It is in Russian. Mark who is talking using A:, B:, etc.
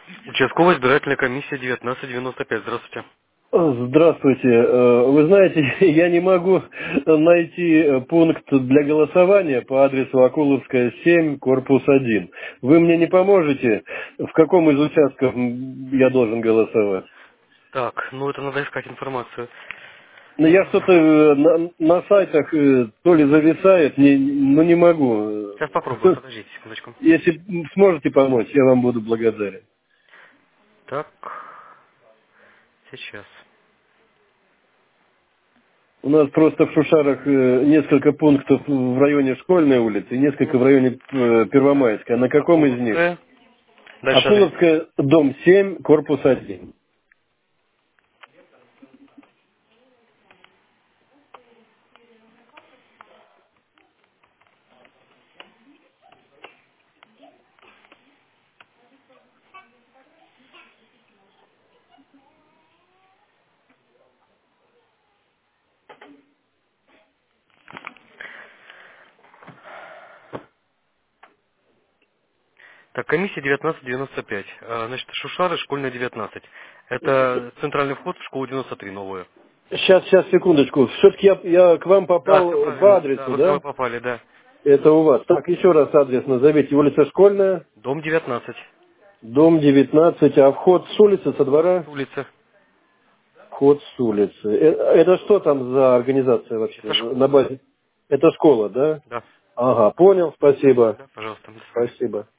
A: Участковая избирательная комиссия 1995. Здравствуйте.
B: Здравствуйте. Вы знаете, я не могу найти пункт для голосования по адресу Акуловская, 7, корпус 1. Вы мне не поможете, в каком из участков я должен голосовать?
A: Так, ну это надо искать информацию.
B: Ну, я что-то на сайтах то ли зависает, но не могу.
A: Сейчас попробую, подождите секундочку.
B: Если сможете помочь, я вам буду благодарен.
A: Так, сейчас.
B: У нас просто в Шушарах несколько пунктов в районе Школьной улицы и несколько в районе Первомайской. А на каком из них?
A: Акуловская. Дальше адрес.
B: Акуловская, дом 7, корпус 1.
A: Так, комиссия 1995. Значит, Шушары, школьная 19. Это центральный вход в школу 93, новую.
B: Сейчас, секундочку. Все-таки я к вам
A: Да, все
B: попал по
A: правильно. Да,
B: адресу,
A: вы к нам
B: да?
A: попали, да.
B: Это у вас. Так, еще раз адрес назовите. Улица Школьная,
A: Дом 19.
B: дом 19, а вход с улицы, со двора?
A: С улицы.
B: Вход с улицы. Это что там за организация вообще
A: Это
B: на базе? Это школа, да?
A: Да.
B: Ага, понял, спасибо.
A: Да, пожалуйста, до свидания.
B: Спасибо.